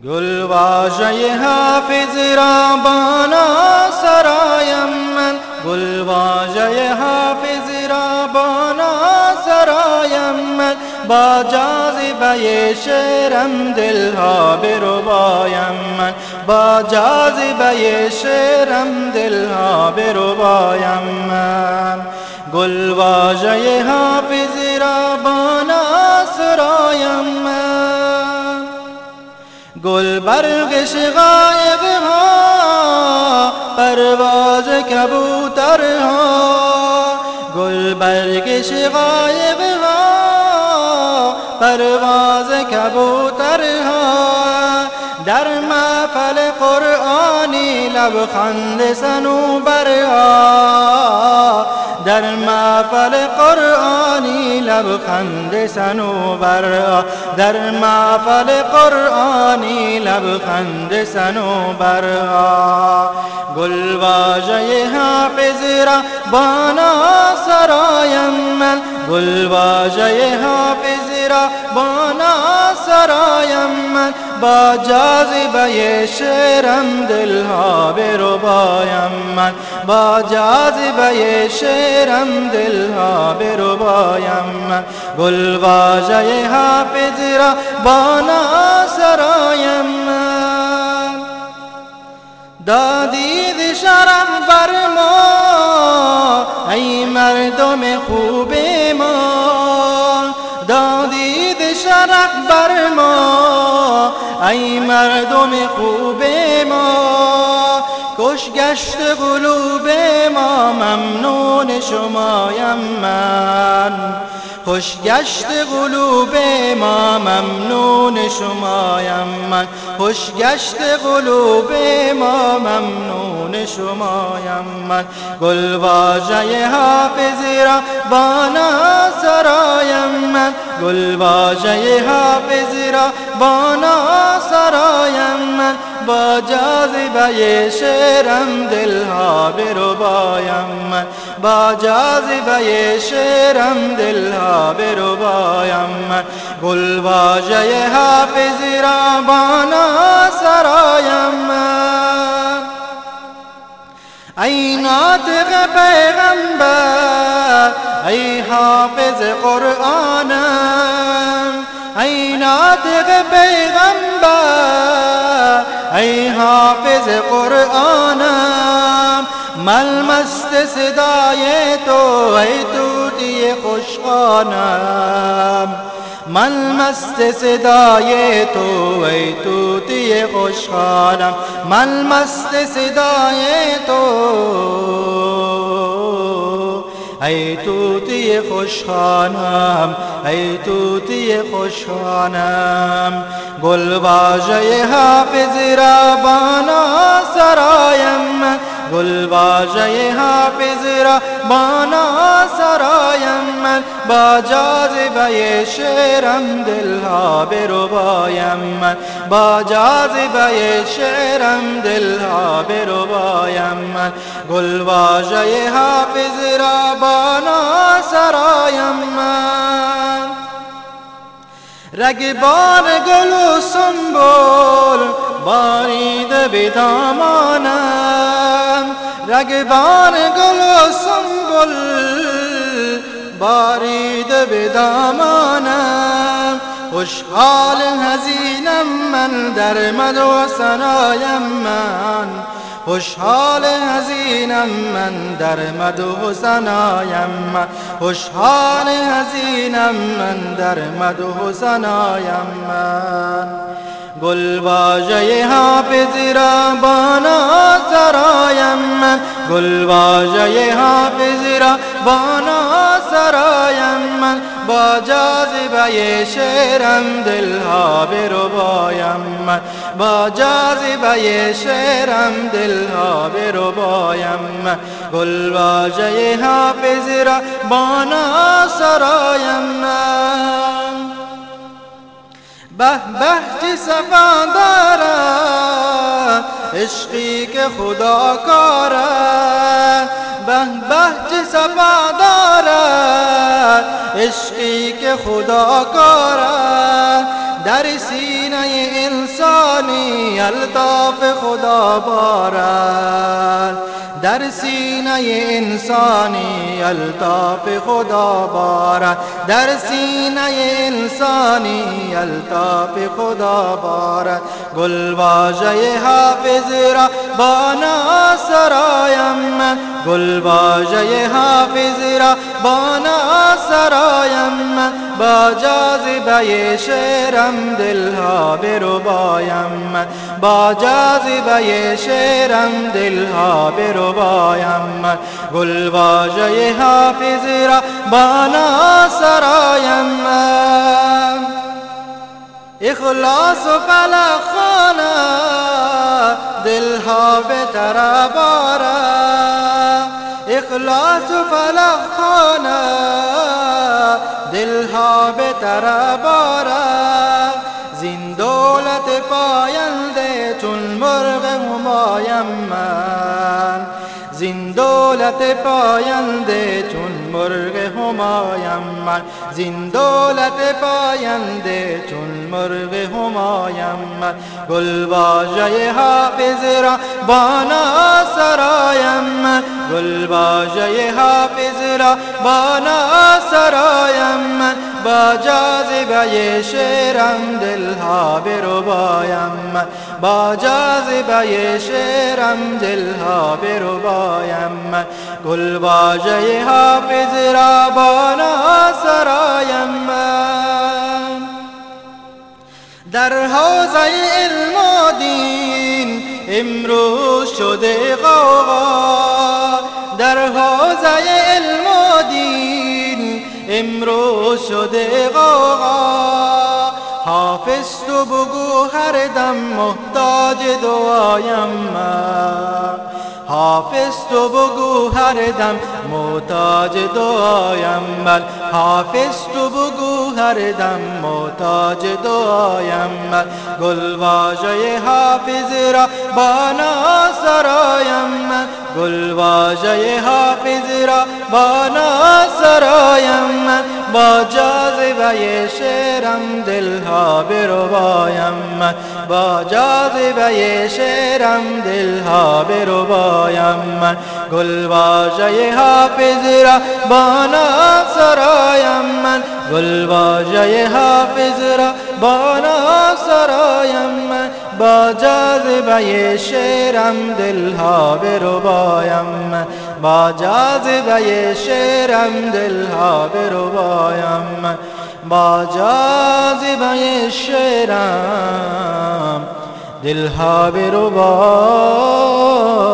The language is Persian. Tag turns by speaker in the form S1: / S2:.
S1: گل واژه حافظ را بانا سرایم من، گل واژه حافظ را بانا سرایم من، با جاذبه شعرم دلها بربایم من، با جاذبه شعرم دلها بربایم من. گل واژه حافظ را بانا سرایم من، گل برق شقایق ها پرواز کبوترها، گل برق شقایق ها پرواز کبوترها، در محفل قرآنی لبخند صنوبرها، در محفل قرآنی لبخند صنوبرها، در محفل قرآنی لبخند صنوبرها. گل واژه حافظ را بانا سرایم من، گل واژه حافظ را بانا سرایم من، با جاذبه شعرم دلها بربایم من، با جاذبه شعرم دلها بربایم من. گل واژه حافظ را بانا سرایم من، دادید شرف بر ما ای مردم خوب ما، دادید شرف بر ما ای مردم خوب ما، کش گشت قلوب ما ممنون شمایم من، خوش گشت قلوب ما ممنون شمایم من، خوش گشت قلوب ما ممنون شمایم من. گل واژه حافظ را بانا سرایم من، گل واژه حافظ را بانا سرایم من، با جاذبه شعرم دلها بربایم من، با جاذبه شعرم دلها بربایم من. گل واژه حافظ را بانا سرایم من، ای ناطق پیغمبر ای حافظ قرآنم، ای ناطق پیغمبر ای حافظ قرآنم، من مست صدای تو ای طوطی خوشخوانم، من مست صدای تو ای طوطی خوشخوانم، من مست صدای تو ای طوطی خوشخوانم، ای طوطی خوشخوانم. گل واژه حافظ را بانا سرایم من، گل واژه حافظ را بانا سرایم من، با جاذبه شعرم دلها بربایم من، با جاذبه شعرم دلها بربایم من. گل واژه حافظ را بانا سرایم من، رگبار گل و سنبل باریده به دامانم، رگبار گل و سنبل باریده به دامانم، خوشحال حزینم من در مدح و ثنایم من، خوشحال حزینم من در مدح و ثنایم من، خوشحال حزینم من در مدح و ثنایم من. گل واژه حافظ را بانا سرایم من، گل واژه حافظ را بانا سرایم من، با جاذبه شعرم دلها بربایم من، با جاذبه شعرم دلها بربایم من. گل واژه حافظ را بانا سرایم من، به به چه صفا دارد عشقی که خدا کارد، به به چه صفا دارد عشقی که خدا کارد، در سینه انسانی الطاف خدا بارد، در سینه انسانی الطاف خدا بارد، در سینه انسانی الطاف خدا بارد. گل واژه حافظ را با ناسرایم، گل واژه حافظ را با ناسرایم، با جاذبه شعرم دلها بربایم، با جاذبه شعرم دلها بربایم. گل واژه حافظ را با ناسرایم، اخلاص و فلق خانه دلها به طرب آرد، اخلاص و فلق خانه دلها به طرب آرد. زین دولت پاینده چون مرغ همایم من، زین دولت پاینده چون مرغ همایم من، زین دولت پاینده چون مرغ همایم من. گل واژه حافظ را با ناسرایم، گل واژه حافظ را با ناسرایم، با جاذبه شعرم دلها بربایم، با جاذبه شعرم دلها بربایم. گل واژه حافظ را با ناسرایم، در حوزه علم و دین امروز شده غوغا، در حوزه علم و دین امروز شده غوغا. حافظ تو بگو هر دم محتاج دعایم من، حافظ تو بگو هر دم محتاج دعایم من، حافظ تو بگو هر دم محتاج دعایم من. گل واژه حافظ را با ناسرایم من، گل واژه حافظ را با ناسرایم من، با جاذبه شعرم دلها بربایم من، با جاذبه شعرم دلها بربایم من. گل واژه حافظ را با ناسرایم من، گل واژه حافظ را با ناسرایم من، با جاذبه شعرم دلها بربایم من، با جاذبه شعرم دلها بربایم من، با جاذبه شعرم دلها بربایم.